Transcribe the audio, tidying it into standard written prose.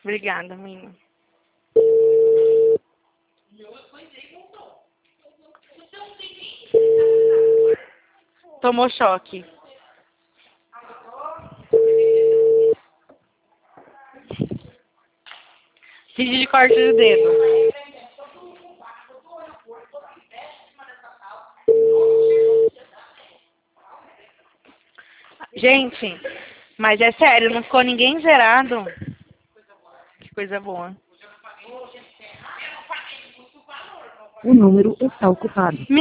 Obrigada, menina. Tomou choque. Vídeo de corte de dedo. Gente, mas é sério, não ficou ninguém zerado. Que coisa boa. O número está ocupado.